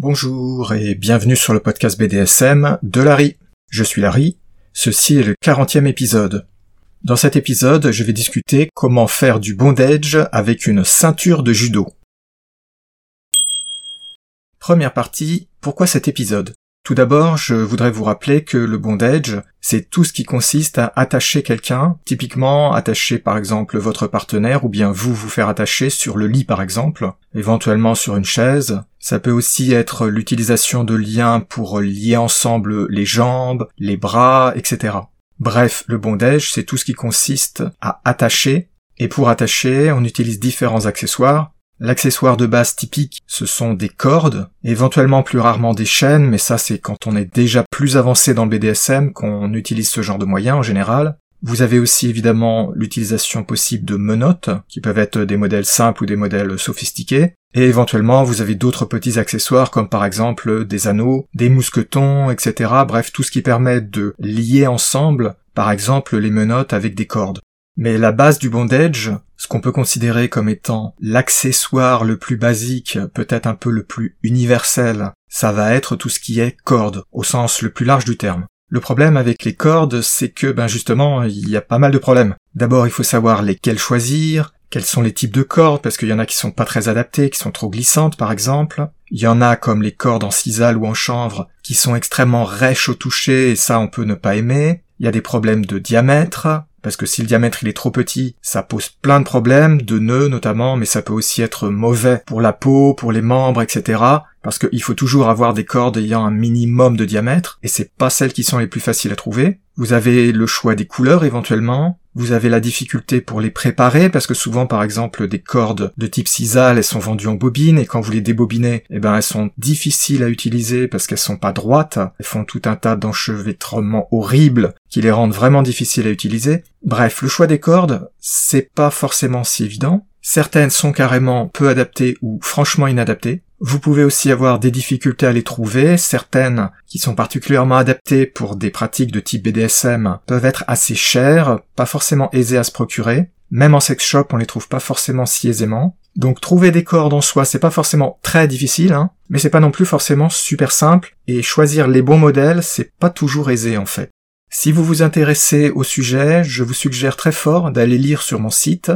Bonjour et bienvenue sur le podcast BDSM de Larry. Je suis Larry, ceci est le 40e épisode. Dans cet épisode, je vais discuter comment faire du bondage avec une ceinture de judo. Première partie, pourquoi cet épisode ? Tout d'abord, je voudrais vous rappeler que le bondage, c'est tout ce qui consiste à attacher quelqu'un, typiquement attacher par exemple votre partenaire ou bien vous faire attacher sur le lit par exemple, éventuellement sur une chaise. Ça peut aussi être l'utilisation de liens pour lier ensemble les jambes, les bras, etc. Bref, le bondage, c'est tout ce qui consiste à attacher, et pour attacher, on utilise différents accessoires. L'accessoire de base typique, ce sont des cordes, éventuellement plus rarement des chaînes, mais ça c'est quand on est déjà plus avancé dans le BDSM qu'on utilise ce genre de moyens en général. Vous avez aussi évidemment l'utilisation possible de menottes, qui peuvent être des modèles simples ou des modèles sophistiqués, et éventuellement vous avez d'autres petits accessoires comme par exemple des anneaux, des mousquetons, etc. Bref, tout ce qui permet de lier ensemble, par exemple les menottes avec des cordes. Mais la base du bondage, ce qu'on peut considérer comme étant l'accessoire le plus basique, peut-être un peu le plus universel, ça va être tout ce qui est corde, au sens le plus large du terme. Le problème avec les cordes, c'est que, justement, il y a pas mal de problèmes. D'abord, il faut savoir lesquelles choisir, quels sont les types de cordes, parce qu'il y en a qui sont pas très adaptées, qui sont trop glissantes par exemple. Il y en a comme les cordes en sisal ou en chanvre, qui sont extrêmement rêches au toucher, et ça on peut ne pas aimer. Il y a des problèmes de diamètre, parce que si le diamètre il est trop petit, ça pose plein de problèmes, de nœuds notamment, mais ça peut aussi être mauvais pour la peau, pour les membres, etc. Parce qu'il faut toujours avoir des cordes ayant un minimum de diamètre, et c'est pas celles qui sont les plus faciles à trouver. Vous avez le choix des couleurs éventuellement, vous avez la difficulté pour les préparer, parce que souvent par exemple des cordes de type sisal, elles sont vendues en bobine, et quand vous les débobinez, elles sont difficiles à utiliser parce qu'elles sont pas droites, elles font tout un tas d'enchevêtrements horribles qui les rendent vraiment difficiles à utiliser. Bref, le choix des cordes, c'est pas forcément si évident. Certaines sont carrément peu adaptées ou franchement inadaptées. Vous pouvez aussi avoir des difficultés à les trouver, certaines qui sont particulièrement adaptées pour des pratiques de type BDSM peuvent être assez chères, pas forcément aisées à se procurer. Même en sex shop, on les trouve pas forcément si aisément. Donc trouver des cordes en soi, c'est pas forcément très difficile, mais c'est pas non plus forcément super simple, et choisir les bons modèles, c'est pas toujours aisé en fait. Si vous vous intéressez au sujet, je vous suggère très fort d'aller lire sur mon site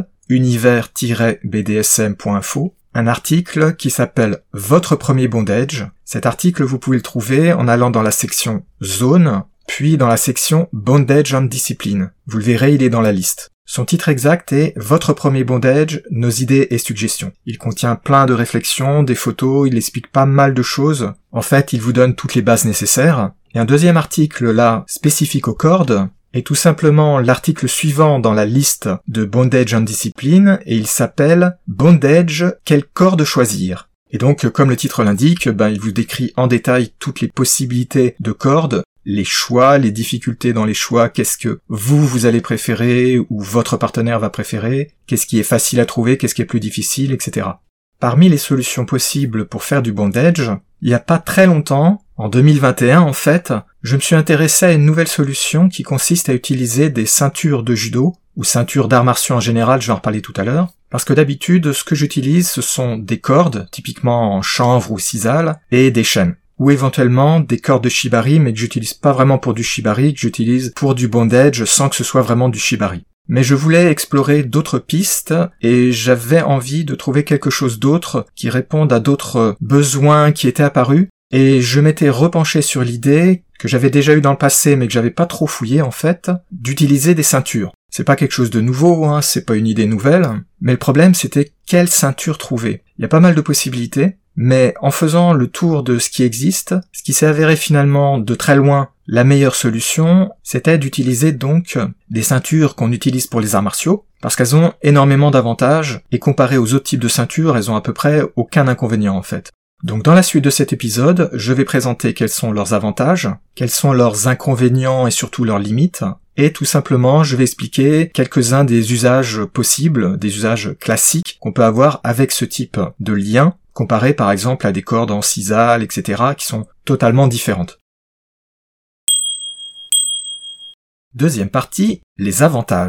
univers-bdsm.info un article qui s'appelle « Votre premier bondage ». Cet article, vous pouvez le trouver en allant dans la section « Zone », puis dans la section « Bondage and Discipline ». Vous le verrez, il est dans la liste. Son titre exact est « Votre premier bondage, nos idées et suggestions ». Il contient plein de réflexions, des photos, il explique pas mal de choses. En fait, il vous donne toutes les bases nécessaires. Et un deuxième article, là, spécifique aux cordes, est tout simplement l'article suivant dans la liste de Bondage and Discipline, et il s'appelle « Bondage, quelle corde choisir ?» Et donc, comme le titre l'indique, il vous décrit en détail toutes les possibilités de cordes, les choix, les difficultés dans les choix, qu'est-ce que vous allez préférer, ou votre partenaire va préférer, qu'est-ce qui est facile à trouver, qu'est-ce qui est plus difficile, etc. Parmi les solutions possibles pour faire du bondage, il n'y a pas très longtemps, en 2021 en fait, je me suis intéressé à une nouvelle solution qui consiste à utiliser des ceintures de judo, ou ceintures d'arts martiaux en général, je vais en reparler tout à l'heure, parce que d'habitude, ce que j'utilise, ce sont des cordes, typiquement en chanvre ou sisal, et des chaînes. Ou éventuellement des cordes de shibari, mais que j'utilise pas vraiment pour du shibari, que j'utilise pour du bondage sans que ce soit vraiment du shibari. Mais je voulais explorer d'autres pistes, et j'avais envie de trouver quelque chose d'autre qui réponde à d'autres besoins qui étaient apparus, et je m'étais repenché sur l'idée, que j'avais déjà eu dans le passé mais que j'avais pas trop fouillé en fait, d'utiliser des ceintures. C'est pas quelque chose de nouveau, c'est pas une idée nouvelle, mais le problème c'était quelle ceinture trouver. Il y a pas mal de possibilités, mais en faisant le tour de ce qui existe, ce qui s'est avéré finalement de très loin la meilleure solution, c'était d'utiliser donc des ceintures qu'on utilise pour les arts martiaux, parce qu'elles ont énormément d'avantages, et comparées aux autres types de ceintures, elles ont à peu près aucun inconvénient en fait. Donc dans la suite de cet épisode, je vais présenter quels sont leurs avantages, quels sont leurs inconvénients et surtout leurs limites, et tout simplement je vais expliquer quelques-uns des usages possibles, des usages classiques qu'on peut avoir avec ce type de lien, comparé par exemple à des cordes en sisal, etc., qui sont totalement différentes. Deuxième partie, les avantages.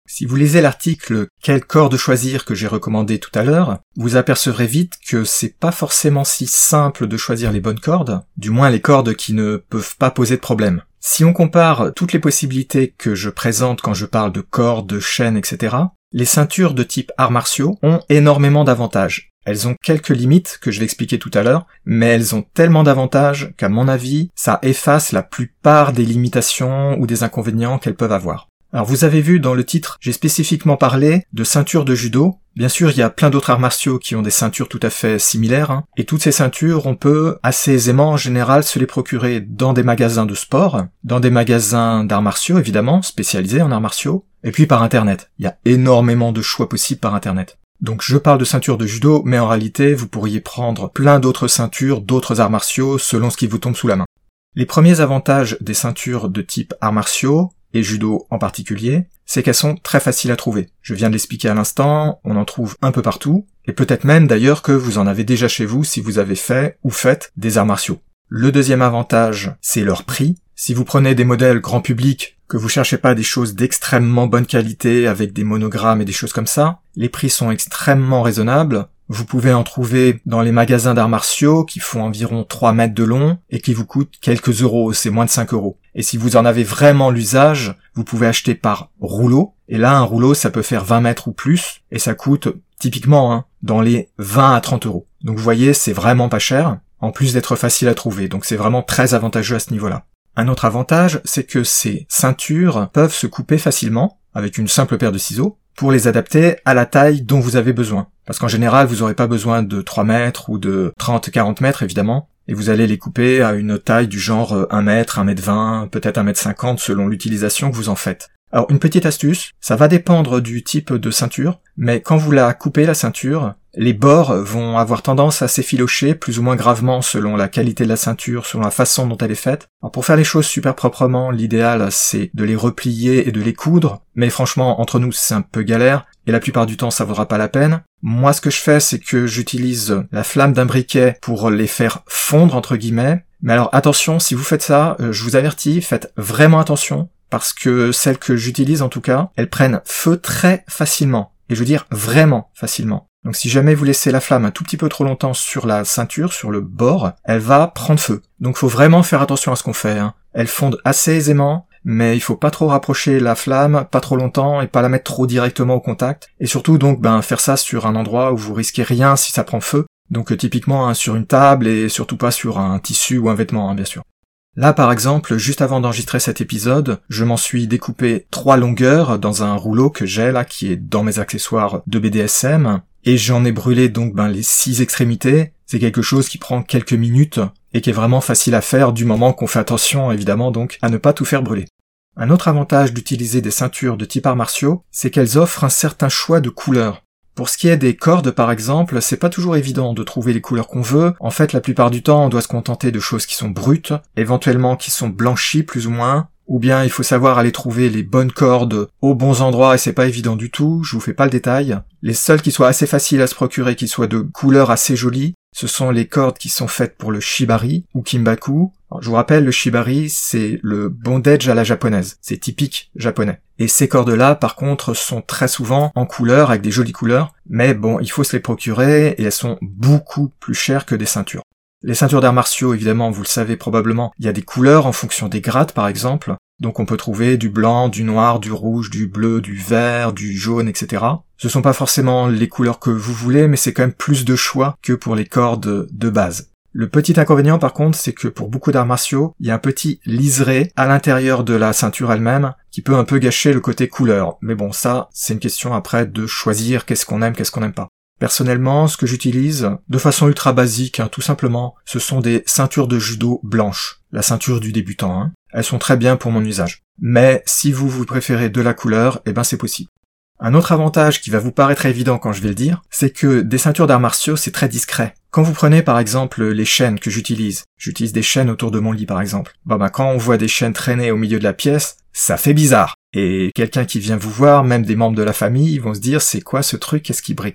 Si vous lisez l'article « Quelle corde choisir » que j'ai recommandé tout à l'heure, vous apercevrez vite que c'est pas forcément si simple de choisir les bonnes cordes, du moins les cordes qui ne peuvent pas poser de problème. Si on compare toutes les possibilités que je présente quand je parle de cordes, de chaînes, etc., les ceintures de type arts martiaux ont énormément d'avantages. Elles ont quelques limites que je vais expliquer tout à l'heure, mais elles ont tellement d'avantages qu'à mon avis, ça efface la plupart des limitations ou des inconvénients qu'elles peuvent avoir. Alors vous avez vu dans le titre, j'ai spécifiquement parlé de ceintures de judo. Bien sûr, il y a plein d'autres arts martiaux qui ont des ceintures tout à fait similaires, et toutes ces ceintures, on peut assez aisément en général se les procurer dans des magasins de sport, dans des magasins d'arts martiaux évidemment, spécialisés en arts martiaux, et puis par internet. Il y a énormément de choix possibles par internet. Donc je parle de ceintures de judo, mais en réalité, vous pourriez prendre plein d'autres ceintures, d'autres arts martiaux, selon ce qui vous tombe sous la main. Les premiers avantages des ceintures de type arts martiaux, et judo en particulier, c'est qu'elles sont très faciles à trouver. Je viens de l'expliquer à l'instant, on en trouve un peu partout, et peut-être même d'ailleurs que vous en avez déjà chez vous si vous avez fait ou faites des arts martiaux. Le deuxième avantage, c'est leur prix. Si vous prenez des modèles grand public, que vous cherchez pas des choses d'extrêmement bonne qualité avec des monogrammes et des choses comme ça, les prix sont extrêmement raisonnables. Vous pouvez en trouver dans les magasins d'arts martiaux qui font environ 3 mètres de long et qui vous coûtent quelques euros, c'est moins de 5 euros. Et si vous en avez vraiment l'usage, vous pouvez acheter par rouleau. Et là, un rouleau, ça peut faire 20 mètres ou plus et ça coûte typiquement dans les 20 à 30 euros. Donc vous voyez, c'est vraiment pas cher, en plus d'être facile à trouver. Donc c'est vraiment très avantageux à ce niveau-là. Un autre avantage, c'est que ces ceintures peuvent se couper facilement avec une simple paire de ciseaux pour les adapter à la taille dont vous avez besoin. Parce qu'en général, vous n'aurez pas besoin de 3 mètres ou de 30-40 mètres, évidemment, et vous allez les couper à une taille du genre 1 mètre, 1 mètre 20, peut-être 1 mètre 50 selon l'utilisation que vous en faites. Alors, une petite astuce, ça va dépendre du type de ceinture, mais quand vous la coupez, la ceinture, les bords vont avoir tendance à s'effilocher plus ou moins gravement selon la qualité de la ceinture, selon la façon dont elle est faite. Alors pour faire les choses super proprement, l'idéal c'est de les replier et de les coudre, mais franchement entre nous c'est un peu galère, et la plupart du temps ça vaudra pas la peine. Moi ce que je fais c'est que j'utilise la flamme d'un briquet pour les faire fondre entre guillemets, mais alors attention, si vous faites ça, je vous avertis, faites vraiment attention, parce que celles que j'utilise en tout cas, elles prennent feu très facilement, et je veux dire vraiment facilement. Donc si jamais vous laissez la flamme un tout petit peu trop longtemps sur la ceinture, sur le bord, elle va prendre feu. Donc faut vraiment faire attention à ce qu'on fait. Elles fondent assez aisément, mais il faut pas trop rapprocher la flamme, pas trop longtemps, et pas la mettre trop directement au contact. Et surtout donc faire ça sur un endroit où vous risquez rien si ça prend feu. Donc typiquement sur une table et surtout pas sur un tissu ou un vêtement, bien sûr. Là par exemple, juste avant d'enregistrer cet épisode, je m'en suis découpé 3 longueurs dans un rouleau que j'ai là qui est dans mes accessoires de BDSM. Et j'en ai brûlé donc les 6 extrémités. C'est quelque chose qui prend quelques minutes et qui est vraiment facile à faire du moment qu'on fait attention évidemment donc à ne pas tout faire brûler. Un autre avantage d'utiliser des ceintures de type arts martiaux, c'est qu'elles offrent un certain choix de couleurs. Pour ce qui est des cordes par exemple, c'est pas toujours évident de trouver les couleurs qu'on veut. En fait, la plupart du temps, on doit se contenter de choses qui sont brutes, éventuellement qui sont blanchies plus ou moins, ou bien il faut savoir aller trouver les bonnes cordes aux bons endroits et c'est pas évident du tout, je vous fais pas le détail. Les seules qui soient assez faciles à se procurer, qui soient de couleurs assez jolies, ce sont les cordes qui sont faites pour le shibari ou kimbaku. Alors, je vous rappelle, le shibari, c'est le bondage à la japonaise, c'est typique japonais. Et ces cordes-là, par contre, sont très souvent en couleur, avec des jolies couleurs, mais bon, il faut se les procurer et elles sont beaucoup plus chères que des ceintures. Les ceintures d'arts martiaux, évidemment, vous le savez probablement, il y a des couleurs en fonction des grades, par exemple. Donc on peut trouver du blanc, du noir, du rouge, du bleu, du vert, du jaune, etc. Ce sont pas forcément les couleurs que vous voulez, mais c'est quand même plus de choix que pour les cordes de base. Le petit inconvénient, par contre, c'est que pour beaucoup d'arts martiaux, il y a un petit liseré à l'intérieur de la ceinture elle-même qui peut un peu gâcher le côté couleur. Mais bon, ça, c'est une question après de choisir qu'est-ce qu'on aime, qu'est-ce qu'on n'aime pas. Personnellement, ce que j'utilise, de façon ultra basique, tout simplement, ce sont des ceintures de judo blanches, la ceinture du débutant. Elles sont très bien pour mon usage. Mais si vous préférez de la couleur, c'est possible. Un autre avantage qui va vous paraître évident quand je vais le dire, c'est que des ceintures d'arts martiaux, c'est très discret. Quand vous prenez par exemple les chaînes que j'utilise des chaînes autour de mon lit par exemple, quand on voit des chaînes traîner au milieu de la pièce, ça fait bizarre. Et quelqu'un qui vient vous voir, même des membres de la famille, ils vont se dire c'est quoi ce truc, qu'est-ce qu'il bricole là ?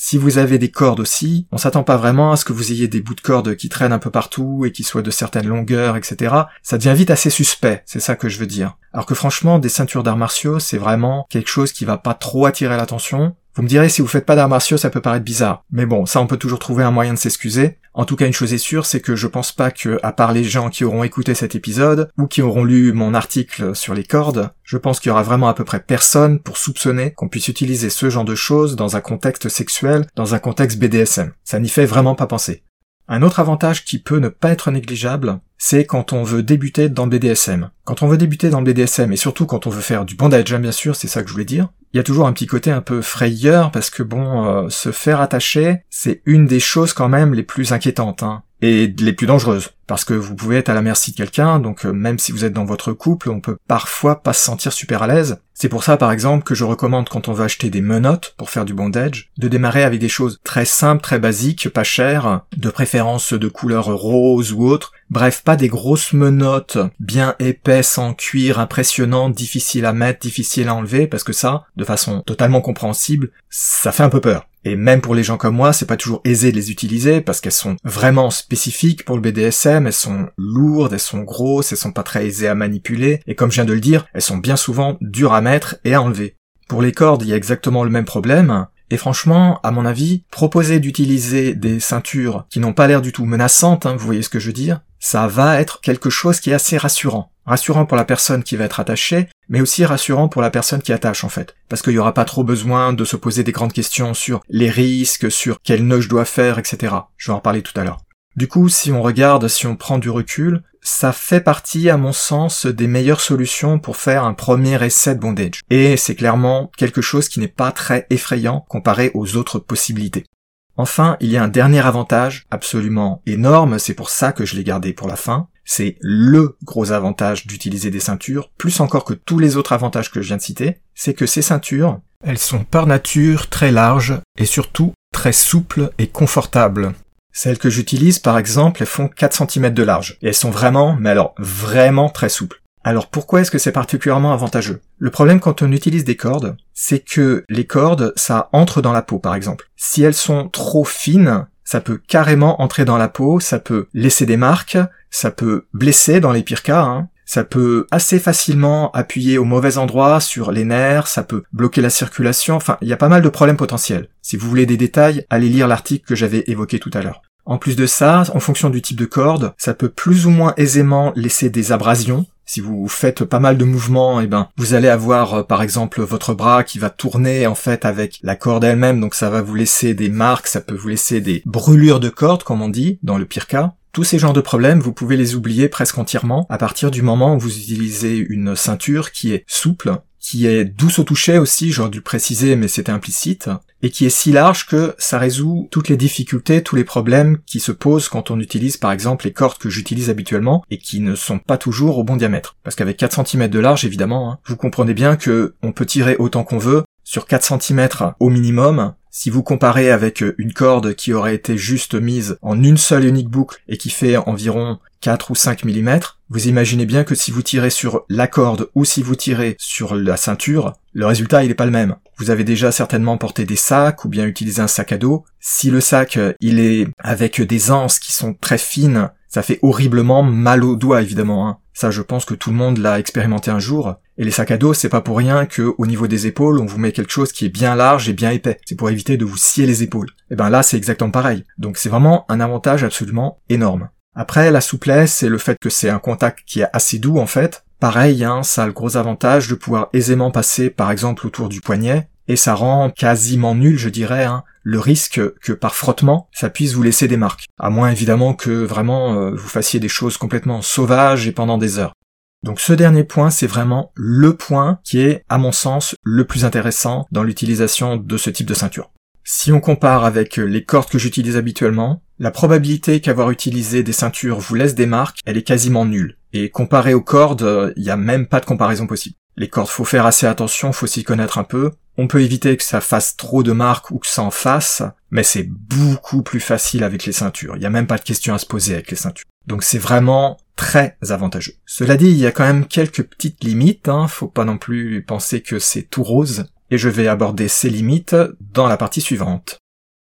Si vous avez des cordes aussi, on s'attend pas vraiment à ce que vous ayez des bouts de cordes qui traînent un peu partout et qui soient de certaines longueurs, etc. Ça devient vite assez suspect, c'est ça que je veux dire. Alors que franchement, des ceintures d'arts martiaux, c'est vraiment quelque chose qui va pas trop attirer l'attention. Vous me direz, si vous faites pas d'arts martiaux, ça peut paraître bizarre. Mais bon, ça on peut toujours trouver un moyen de s'excuser. En tout cas, une chose est sûre, c'est que je pense pas que, à part les gens qui auront écouté cet épisode, ou qui auront lu mon article sur les cordes, je pense qu'il y aura vraiment à peu près personne pour soupçonner qu'on puisse utiliser ce genre de choses dans un contexte sexuel, dans un contexte BDSM. Ça n'y fait vraiment pas penser. Un autre avantage qui peut ne pas être négligeable, c'est quand on veut débuter dans le BDSM. Quand on veut débuter dans le BDSM, et surtout quand on veut faire du bondage, bien sûr, c'est ça que je voulais dire, il y a toujours un petit côté un peu frayeur, parce que se faire attacher, c'est une des choses quand même les plus inquiétantes, et les plus dangereuses. Parce que vous pouvez être à la merci de quelqu'un, donc même si vous êtes dans votre couple, on peut parfois pas se sentir super à l'aise. C'est pour ça, par exemple, que je recommande quand on veut acheter des menottes pour faire du bondage, de démarrer avec des choses très simples, très basiques, pas chères, de préférence de couleur rose ou autre. Bref, pas des grosses menottes bien épaisses en cuir, impressionnantes, difficiles à mettre, difficiles à enlever, parce que ça, de façon totalement compréhensible, ça fait un peu peur. Et même pour les gens comme moi, c'est pas toujours aisé de les utiliser parce qu'elles sont vraiment spécifiques pour le BDSM, elles sont lourdes, elles sont grosses, elles sont pas très aisées à manipuler, et comme je viens de le dire, elles sont bien souvent dures à mettre et à enlever. Pour les cordes, il y a exactement le même problème, et franchement, à mon avis, proposer d'utiliser des ceintures qui n'ont pas l'air du tout menaçantes, vous voyez ce que je veux dire, ça va être quelque chose qui est assez rassurant. Rassurant pour la personne qui va être attachée, mais aussi rassurant pour la personne qui attache en fait. Parce qu'il n'y aura pas trop besoin de se poser des grandes questions sur les risques, sur quel nœud je dois faire, etc. Je vais en reparler tout à l'heure. Du coup, si on regarde, si on prend du recul, ça fait partie, à mon sens, des meilleures solutions pour faire un premier essai de bondage. Et c'est clairement quelque chose qui n'est pas très effrayant comparé aux autres possibilités. Enfin, il y a un dernier avantage absolument énorme, c'est pour ça que je l'ai gardé pour la fin, c'est le gros avantage d'utiliser des ceintures, plus encore que tous les autres avantages que je viens de citer, c'est que ces ceintures, elles sont par nature très larges et surtout très souples et confortables. Celles que j'utilise, par exemple, elles font 4 cm de large, et elles sont vraiment, mais alors vraiment très souples. Alors pourquoi est-ce que c'est particulièrement avantageux ? Le problème quand on utilise des cordes, c'est que les cordes, ça entre dans la peau par exemple. Si elles sont trop fines, ça peut carrément entrer dans la peau, ça peut laisser des marques, ça peut blesser dans les pires cas, ça peut assez facilement appuyer au mauvais endroit sur les nerfs, ça peut bloquer la circulation, enfin il y a pas mal de problèmes potentiels. Si vous voulez des détails, allez lire l'article que j'avais évoqué tout à l'heure. En plus de ça, en fonction du type de corde, ça peut plus ou moins aisément laisser des abrasions. Si vous faites pas mal de mouvements, vous allez avoir par exemple votre bras qui va tourner en fait avec la corde elle-même, donc ça va vous laisser des marques, ça peut vous laisser des brûlures de corde comme on dit, dans le pire cas. Tous ces genres de problèmes, vous pouvez les oublier presque entièrement à partir du moment où vous utilisez une ceinture qui est souple, qui est douce au toucher aussi, j'aurais dû le préciser mais c'était implicite, et qui est si large que ça résout toutes les difficultés, tous les problèmes qui se posent quand on utilise par exemple les cordes que j'utilise habituellement et qui ne sont pas toujours au bon diamètre. Parce qu'avec 4 cm de large évidemment, vous comprenez bien que on peut tirer autant qu'on veut, sur 4 cm au minimum. Si vous comparez avec une corde qui aurait été juste mise en une seule et unique boucle et qui fait environ 4 ou 5 mm, vous imaginez bien que si vous tirez sur la corde ou si vous tirez sur la ceinture, le résultat il est pas le même. Vous avez déjà certainement porté des sacs ou bien utilisé un sac à dos. Si le sac il est avec des anses qui sont très fines, ça fait horriblement mal aux doigts évidemment. Ça je pense que tout le monde l'a expérimenté un jour. Et les sacs à dos, c'est pas pour rien que au niveau des épaules, on vous met quelque chose qui est bien large et bien épais. C'est pour éviter de vous scier les épaules. Et là, c'est exactement pareil. Donc c'est vraiment un avantage absolument énorme. Après, la souplesse et le fait que c'est un contact qui est assez doux en fait, pareil, ça a le gros avantage de pouvoir aisément passer par exemple autour du poignet, et ça rend quasiment nul, je dirais, le risque que par frottement, ça puisse vous laisser des marques. À moins évidemment que vraiment vous fassiez des choses complètement sauvages et pendant des heures. Donc ce dernier point, c'est vraiment le point qui est, à mon sens, le plus intéressant dans l'utilisation de ce type de ceinture. Si on compare avec les cordes que j'utilise habituellement, la probabilité qu'avoir utilisé des ceintures vous laisse des marques, elle est quasiment nulle. Et comparé aux cordes, il n'y a même pas de comparaison possible. Les cordes, faut faire assez attention, faut s'y connaître un peu. On peut éviter que ça fasse trop de marques ou que ça en fasse, mais c'est beaucoup plus facile avec les ceintures. Il n'y a même pas de question à se poser avec les ceintures. Donc c'est vraiment très avantageux. Cela dit, il y a quand même quelques petites limites, faut pas non plus penser que c'est tout rose, et je vais aborder ces limites dans la partie suivante.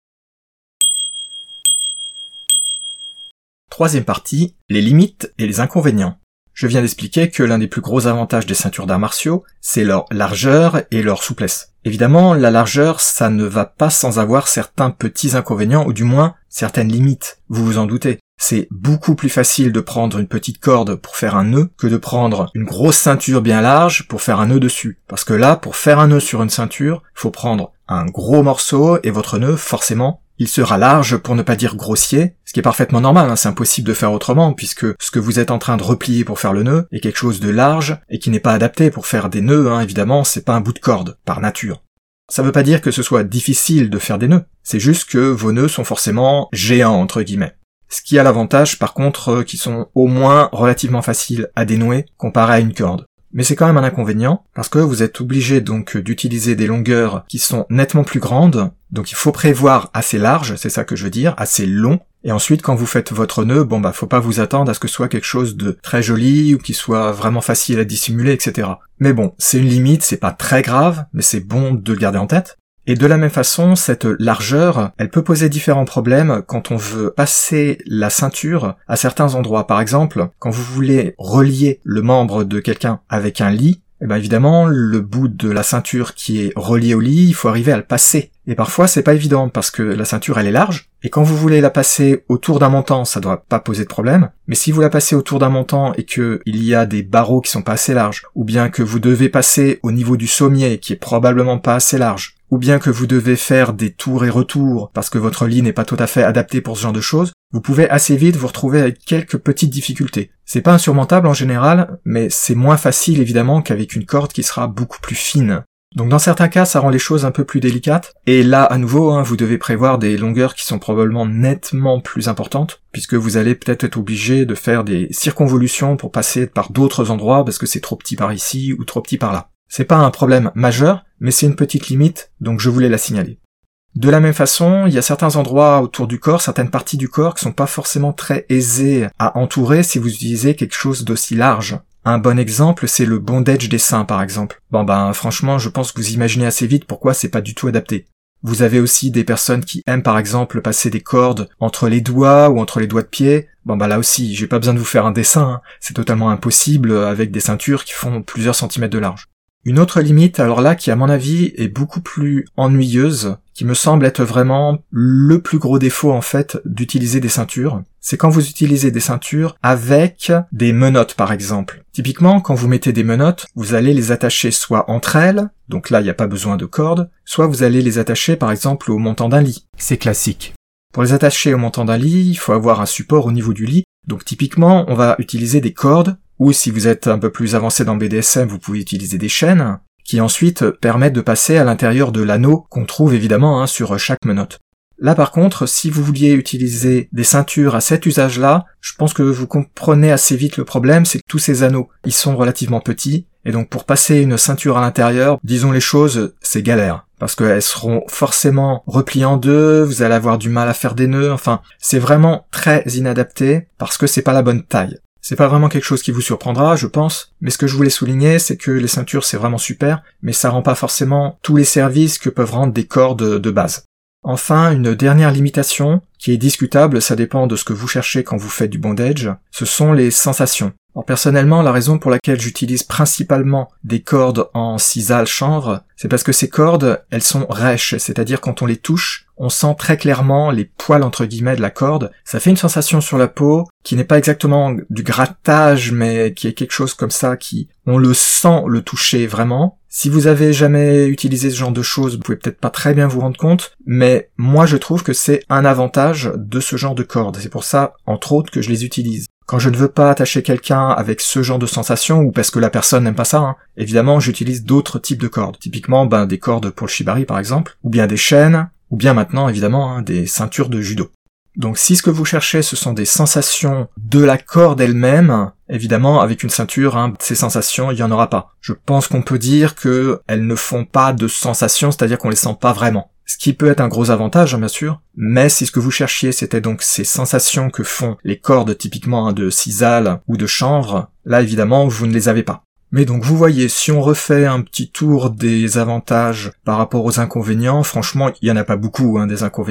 Troisième partie, les limites et les inconvénients. Je viens d'expliquer que l'un des plus gros avantages des ceintures d'arts martiaux, c'est leur largeur et leur souplesse. Évidemment, la largeur, ça ne va pas sans avoir certains petits inconvénients, ou du moins certaines limites, vous vous en doutez. C'est beaucoup plus facile de prendre une petite corde pour faire un nœud que de prendre une grosse ceinture bien large pour faire un nœud dessus. Parce que là, pour faire un nœud sur une ceinture, il faut prendre un gros morceau et votre nœud, forcément, il sera large pour ne pas dire grossier, ce qui est parfaitement normal, c'est impossible de faire autrement puisque ce que vous êtes en train de replier pour faire le nœud est quelque chose de large et qui n'est pas adapté pour faire des nœuds, évidemment, c'est pas un bout de corde, par nature. Ça veut pas dire que ce soit difficile de faire des nœuds, c'est juste que vos nœuds sont forcément géants entre guillemets. Ce qui a l'avantage par contre qu'ils sont au moins relativement faciles à dénouer comparé à une corde. Mais c'est quand même un inconvénient, parce que vous êtes obligé donc d'utiliser des longueurs qui sont nettement plus grandes, donc il faut prévoir assez large, c'est ça que je veux dire, assez long, et ensuite quand vous faites votre nœud, faut pas vous attendre à ce que ce soit quelque chose de très joli, ou qui soit vraiment facile à dissimuler, etc. Mais bon, c'est une limite, c'est pas très grave, mais c'est bon de le garder en tête. Et de la même façon, cette largeur, elle peut poser différents problèmes quand on veut passer la ceinture à certains endroits. Par exemple, quand vous voulez relier le membre de quelqu'un avec un lit, évidemment, le bout de la ceinture qui est relié au lit, il faut arriver à le passer. Et parfois, c'est pas évident parce que la ceinture, elle est large. Et quand vous voulez la passer autour d'un montant, ça doit pas poser de problème. Mais si vous la passez autour d'un montant et que il y a des barreaux qui sont pas assez larges, ou bien que vous devez passer au niveau du sommier qui est probablement pas assez large, ou bien que vous devez faire des tours et retours parce que votre lit n'est pas tout à fait adapté pour ce genre de choses, vous pouvez assez vite vous retrouver avec quelques petites difficultés. C'est pas insurmontable en général, mais c'est moins facile évidemment qu'avec une corde qui sera beaucoup plus fine. Donc dans certains cas, ça rend les choses un peu plus délicates, et là à nouveau, vous devez prévoir des longueurs qui sont probablement nettement plus importantes, puisque vous allez peut-être être obligé de faire des circonvolutions pour passer par d'autres endroits parce que c'est trop petit par ici ou trop petit par là. C'est pas un problème majeur, mais c'est une petite limite, donc je voulais la signaler. De la même façon, il y a certains endroits autour du corps, certaines parties du corps qui sont pas forcément très aisées à entourer si vous utilisez quelque chose d'aussi large. Un bon exemple, c'est le bondage des seins par exemple. Franchement, je pense que vous imaginez assez vite pourquoi c'est pas du tout adapté. Vous avez aussi des personnes qui aiment par exemple passer des cordes entre les doigts ou entre les doigts de pied. Là aussi, j'ai pas besoin de vous faire un dessin, c'est totalement impossible avec des ceintures qui font plusieurs centimètres de large. Une autre limite, alors là, qui à mon avis est beaucoup plus ennuyeuse, qui me semble être vraiment le plus gros défaut en fait d'utiliser des ceintures, c'est quand vous utilisez des ceintures avec des menottes par exemple. Typiquement, quand vous mettez des menottes, vous allez les attacher soit entre elles, donc là il n'y a pas besoin de corde, soit vous allez les attacher par exemple au montant d'un lit. C'est classique. Pour les attacher au montant d'un lit, il faut avoir un support au niveau du lit, donc typiquement on va utiliser des cordes, ou si vous êtes un peu plus avancé dans BDSM, vous pouvez utiliser des chaînes, qui ensuite permettent de passer à l'intérieur de l'anneau qu'on trouve évidemment sur chaque menotte. Là par contre, si vous vouliez utiliser des ceintures à cet usage-là, je pense que vous comprenez assez vite le problème, c'est que tous ces anneaux, ils sont relativement petits, et donc pour passer une ceinture à l'intérieur, disons les choses, c'est galère. Parce qu'elles seront forcément repliées en deux, vous allez avoir du mal à faire des nœuds, c'est vraiment très inadapté, parce que c'est pas la bonne taille. C'est pas vraiment quelque chose qui vous surprendra, je pense, mais ce que je voulais souligner, c'est que les ceintures c'est vraiment super, mais ça rend pas forcément tous les services que peuvent rendre des cordes de base. Enfin, une dernière limitation, qui est discutable, ça dépend de ce que vous cherchez quand vous faites du bondage, ce sont les sensations. Alors personnellement, la raison pour laquelle j'utilise principalement des cordes en sisal chanvre, c'est parce que ces cordes, elles sont rêches, c'est-à-dire quand on les touche, on sent très clairement les poils entre guillemets de la corde. Ça fait une sensation sur la peau qui n'est pas exactement du grattage, mais qui est quelque chose comme ça qui, on le sent le toucher vraiment. Si vous avez jamais utilisé ce genre de choses, vous pouvez peut-être pas très bien vous rendre compte, mais moi je trouve que c'est un avantage de ce genre de cordes. C'est pour ça, entre autres, que je les utilise. Quand je ne veux pas attacher quelqu'un avec ce genre de sensation, ou parce que la personne n'aime pas ça, évidemment j'utilise d'autres types de cordes. Typiquement, des cordes pour le shibari par exemple, ou bien des chaînes, ou bien maintenant évidemment des ceintures de judo. Donc si ce que vous cherchez ce sont des sensations de la corde elle-même, évidemment avec une ceinture, ces sensations il y en aura pas. Je pense qu'on peut dire que elles ne font pas de sensations, c'est-à-dire qu'on les sent pas vraiment. Ce qui peut être un gros avantage, bien sûr, mais si ce que vous cherchiez c'était donc ces sensations que font les cordes typiquement de sisal ou de chanvre, là évidemment vous ne les avez pas. Mais donc vous voyez, si on refait un petit tour des avantages par rapport aux inconvénients, franchement il y en a pas beaucoup des inconvénients.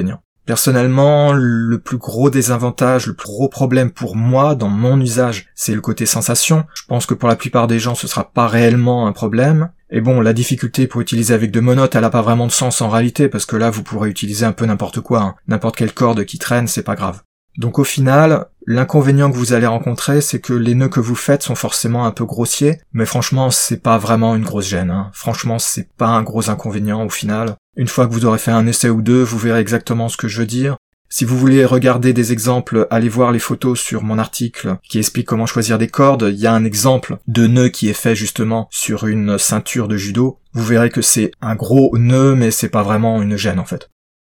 Personnellement, le plus gros désavantage, le plus gros problème pour moi dans mon usage, c'est le côté sensation. Je pense que pour la plupart des gens, ce sera pas réellement un problème. Et bon, la difficulté pour utiliser avec de monotes, elle a pas vraiment de sens en réalité, parce que là, vous pourrez utiliser un peu n'importe quoi, hein. N'importe quelle corde qui traîne, c'est pas grave. Donc au final, l'inconvénient que vous allez rencontrer, c'est que les nœuds que vous faites sont forcément un peu grossiers, mais franchement, c'est pas vraiment une grosse gêne, hein. Franchement, c'est pas un gros inconvénient au final. Une fois que vous aurez fait un essai ou deux, vous verrez exactement ce que je veux dire. Si vous voulez regarder des exemples, allez voir les photos sur mon article qui explique comment choisir des cordes. Il y a un exemple de nœud qui est fait justement sur une ceinture de judo. Vous verrez que c'est un gros nœud, mais c'est pas vraiment une gêne en fait.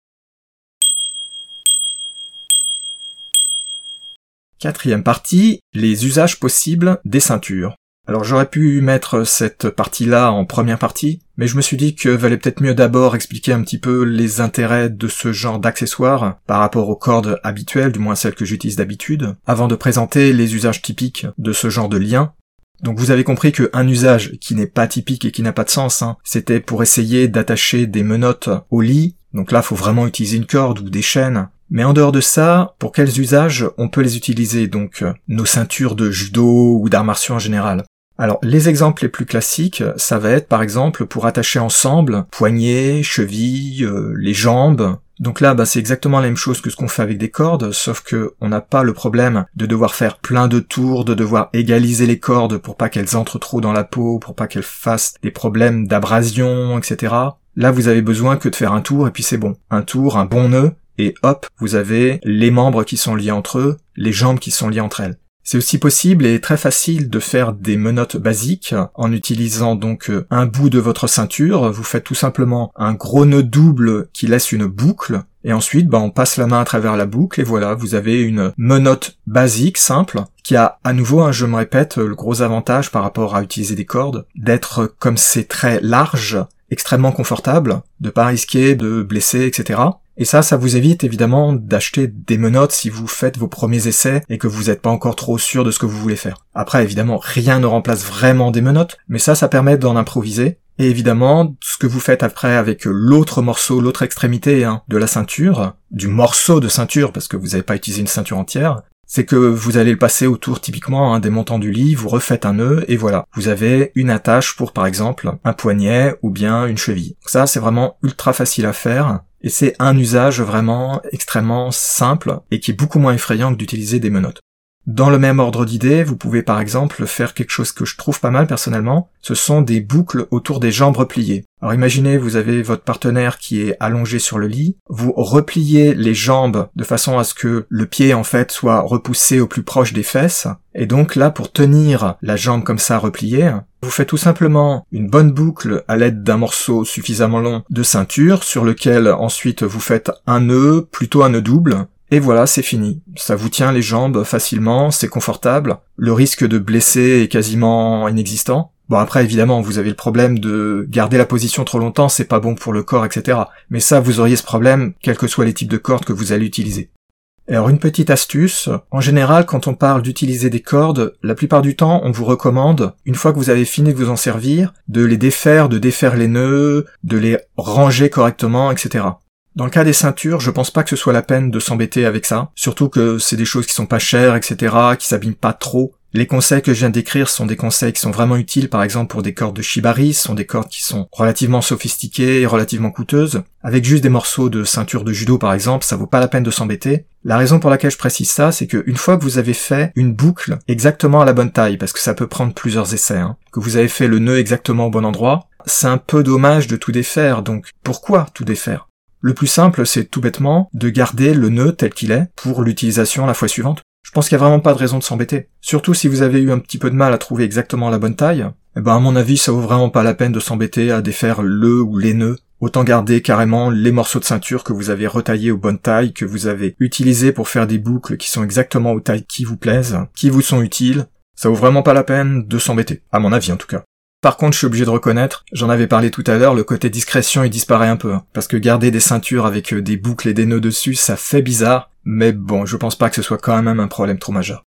Quatrième partie, les usages possibles des ceintures. Alors j'aurais pu mettre cette partie-là en première partie, mais je me suis dit que valait peut-être mieux d'abord expliquer un petit peu les intérêts de ce genre d'accessoires par rapport aux cordes habituelles, du moins celles que j'utilise d'habitude, avant de présenter les usages typiques de ce genre de lien. Donc vous avez compris qu'un usage qui n'est pas typique et qui n'a pas de sens, c'était pour essayer d'attacher des menottes au lit. Donc là, faut vraiment utiliser une corde ou des chaînes. Mais en dehors de ça, pour quels usages on peut les utiliser, donc nos ceintures de judo ou d'arts martiaux en général? Alors, les exemples les plus classiques, ça va être par exemple pour attacher ensemble poignets, chevilles, les jambes. Donc là, c'est exactement la même chose que ce qu'on fait avec des cordes, sauf que on n'a pas le problème de devoir faire plein de tours, de devoir égaliser les cordes pour pas qu'elles entrent trop dans la peau, pour pas qu'elles fassent des problèmes d'abrasion, etc. Là, vous avez besoin que de faire un tour et puis c'est bon. Un tour, un bon nœud, et hop, vous avez les membres qui sont liés entre eux, les jambes qui sont liées entre elles. C'est aussi possible et très facile de faire des menottes basiques en utilisant donc un bout de votre ceinture. Vous faites tout simplement un gros nœud double qui laisse une boucle et ensuite on passe la main à travers la boucle et voilà, vous avez une menotte basique, simple, qui a à nouveau, je me répète, le gros avantage par rapport à utiliser des cordes, d'être, comme c'est très large, extrêmement confortable, de pas risquer de blesser, etc. Et ça vous évite évidemment d'acheter des menottes si vous faites vos premiers essais et que vous n'êtes pas encore trop sûr de ce que vous voulez faire. Après, évidemment, rien ne remplace vraiment des menottes, mais ça permet d'en improviser. Et évidemment, ce que vous faites après avec l'autre morceau, l'autre extrémité de la ceinture, du morceau de ceinture, parce que vous n'avez pas utilisé une ceinture entière, c'est que vous allez le passer autour typiquement des montants du lit, vous refaites un nœud, et voilà. Vous avez une attache pour, par exemple, un poignet ou bien une cheville. Ça, c'est vraiment ultra facile à faire. Et c'est un usage vraiment extrêmement simple et qui est beaucoup moins effrayant que d'utiliser des menottes. Dans le même ordre d'idée, vous pouvez par exemple faire quelque chose que je trouve pas mal personnellement, ce sont des boucles autour des jambes repliées. Alors imaginez, vous avez votre partenaire qui est allongé sur le lit, vous repliez les jambes de façon à ce que le pied en fait soit repoussé au plus proche des fesses, et donc là pour tenir la jambe comme ça repliée, vous faites tout simplement une bonne boucle à l'aide d'un morceau suffisamment long de ceinture sur lequel ensuite vous faites un nœud, plutôt un nœud double, et voilà, c'est fini. Ça vous tient les jambes facilement, c'est confortable, le risque de blesser est quasiment inexistant. Bon après évidemment vous avez le problème de garder la position trop longtemps, c'est pas bon pour le corps, etc. Mais ça vous auriez ce problème quels que soient les types de cordes que vous allez utiliser. Alors une petite astuce, en général quand on parle d'utiliser des cordes, la plupart du temps on vous recommande, une fois que vous avez fini de vous en servir, de les défaire, de défaire les nœuds, de les ranger correctement, etc. Dans le cas des ceintures, je pense pas que ce soit la peine de s'embêter avec ça, surtout que c'est des choses qui sont pas chères, etc., qui s'abîment pas trop. Les conseils que je viens d'écrire sont des conseils qui sont vraiment utiles, par exemple pour des cordes de shibari, ce sont des cordes qui sont relativement sophistiquées et relativement coûteuses. Avec juste des morceaux de ceinture de judo par exemple, ça vaut pas la peine de s'embêter. La raison pour laquelle je précise ça, c'est qu'une fois que vous avez fait une boucle exactement à la bonne taille, parce que ça peut prendre plusieurs essais, que vous avez fait le nœud exactement au bon endroit, c'est un peu dommage de tout défaire, donc pourquoi tout défaire ? Le plus simple, c'est tout bêtement de garder le nœud tel qu'il est pour l'utilisation la fois suivante. Je pense qu'il n'y a vraiment pas de raison de s'embêter. Surtout si vous avez eu un petit peu de mal à trouver exactement la bonne taille, à mon avis, ça vaut vraiment pas la peine de s'embêter à défaire le ou les nœuds. Autant garder carrément les morceaux de ceinture que vous avez retaillés aux bonnes tailles, que vous avez utilisés pour faire des boucles qui sont exactement aux tailles qui vous plaisent, qui vous sont utiles. Ça vaut vraiment pas la peine de s'embêter. À mon avis, en tout cas. Par contre, je suis obligé de reconnaître, j'en avais parlé tout à l'heure, le côté discrétion il disparaît un peu, parce que garder des ceintures avec des boucles et des nœuds dessus, ça fait bizarre, mais bon, je pense pas que ce soit quand même un problème trop majeur.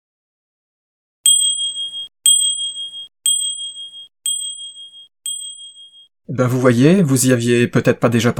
Vous voyez, vous y aviez peut-être pas déjà pensé,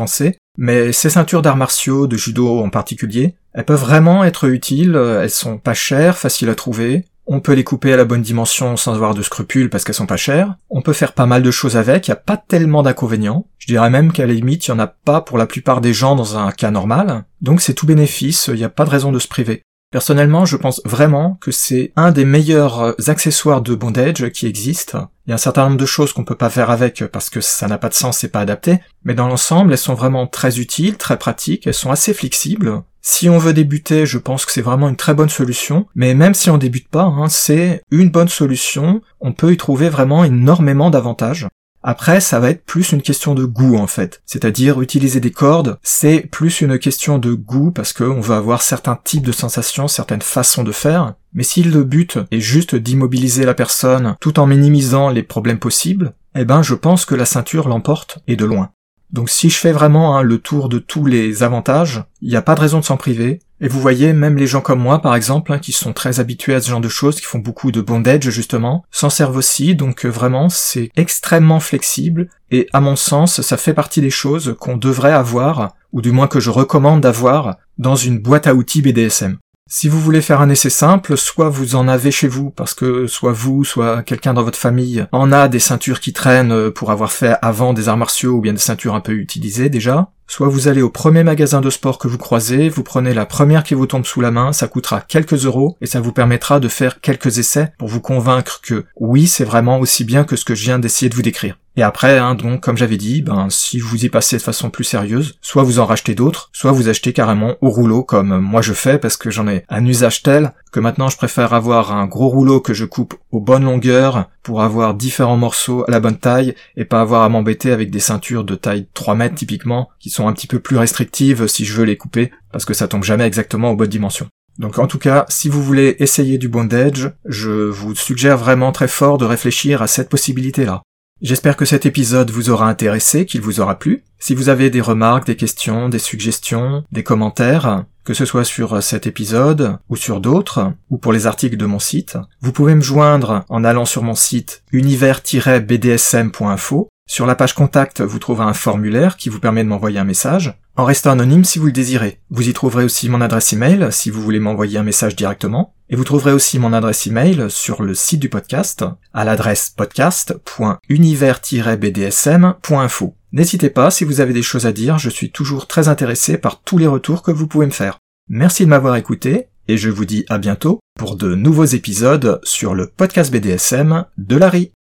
Mais ces ceintures d'arts martiaux, de judo en particulier, elles peuvent vraiment être utiles, elles sont pas chères, faciles à trouver, on peut les couper à la bonne dimension sans avoir de scrupules parce qu'elles sont pas chères, on peut faire pas mal de choses avec, il n'y a pas tellement d'inconvénients, je dirais même qu'à la limite il n'y en a pas pour la plupart des gens dans un cas normal, donc c'est tout bénéfice, il n'y a pas de raison de se priver. Personnellement, je pense vraiment que c'est un des meilleurs accessoires de bondage qui existent. Il y a un certain nombre de choses qu'on peut pas faire avec parce que ça n'a pas de sens, c'est pas adapté, mais dans l'ensemble, elles sont vraiment très utiles, très pratiques, elles sont assez flexibles. Si on veut débuter, je pense que c'est vraiment une très bonne solution, mais même si on débute pas, c'est une bonne solution, on peut y trouver vraiment énormément d'avantages. Après, ça va être plus une question de goût en fait. C'est-à-dire, utiliser des cordes, c'est plus une question de goût parce qu'on va avoir certains types de sensations, certaines façons de faire. Mais si le but est juste d'immobiliser la personne tout en minimisant les problèmes possibles, je pense que la ceinture l'emporte et de loin. Donc si je fais vraiment le tour de tous les avantages, il n'y a pas de raison de s'en priver. Et vous voyez, même les gens comme moi, par exemple, qui sont très habitués à ce genre de choses, qui font beaucoup de bondage, justement, s'en servent aussi, donc vraiment, c'est extrêmement flexible, et à mon sens, ça fait partie des choses qu'on devrait avoir, ou du moins que je recommande d'avoir, dans une boîte à outils BDSM. Si vous voulez faire un essai simple, soit vous en avez chez vous, parce que soit vous, soit quelqu'un dans votre famille en a des ceintures qui traînent pour avoir fait avant des arts martiaux, ou bien des ceintures un peu utilisées déjà, soit vous allez au premier magasin de sport que vous croisez, vous prenez la première qui vous tombe sous la main, ça coûtera quelques euros, et ça vous permettra de faire quelques essais pour vous convaincre que oui, c'est vraiment aussi bien que ce que je viens d'essayer de vous décrire. Et après, donc, comme j'avais dit, si vous y passez de façon plus sérieuse, soit vous en rachetez d'autres, soit vous achetez carrément au rouleau, comme moi je fais, parce que j'en ai un usage tel que maintenant je préfère avoir un gros rouleau que je coupe aux bonnes longueurs pour avoir différents morceaux à la bonne taille et pas avoir à m'embêter avec des ceintures de taille 3 mètres typiquement, qui sont un petit peu plus restrictives si je veux les couper, parce que ça tombe jamais exactement aux bonnes dimensions. Donc en tout cas, si vous voulez essayer du bondage, je vous suggère vraiment très fort de réfléchir à cette possibilité-là. J'espère que cet épisode vous aura intéressé, qu'il vous aura plu. Si vous avez des remarques, des questions, des suggestions, des commentaires, que ce soit sur cet épisode ou sur d'autres, ou pour les articles de mon site, vous pouvez me joindre en allant sur mon site univers-bdsm.info. Sur la page contact, vous trouverez un formulaire qui vous permet de m'envoyer un message, en restant anonyme si vous le désirez. Vous y trouverez aussi mon adresse email si vous voulez m'envoyer un message directement, et vous trouverez aussi mon adresse email sur le site du podcast, à l'adresse podcast.univers-bdsm.info. N'hésitez pas, si vous avez des choses à dire, je suis toujours très intéressé par tous les retours que vous pouvez me faire. Merci de m'avoir écouté, et je vous dis à bientôt pour de nouveaux épisodes sur le podcast BDSM de Larry.